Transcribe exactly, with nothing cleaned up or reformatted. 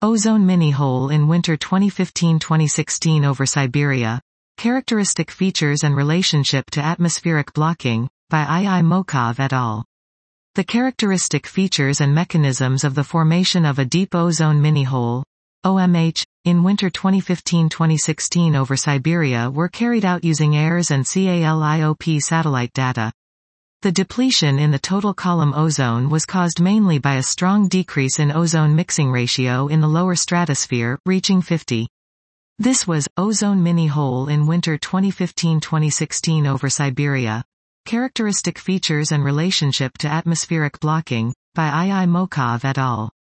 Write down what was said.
Ozone mini-hole in winter twenty fifteen twenty sixteen over Siberia. Characteristic features and relationship to atmospheric blocking, by I I Mokov et al. The characteristic features and mechanisms of the formation of a deep ozone mini-hole, O M H, in winter twenty fifteen twenty sixteen over Siberia were carried out using A E R S and CALIOP satellite data. The depletion in the total column ozone was caused mainly by a strong decrease in ozone mixing ratio in the lower stratosphere, reaching fifty. This was, ozone mini-hole in winter twenty fifteen twenty sixteen over Siberia. Characteristic features and relationship to atmospheric blocking, by I I Mokov et al.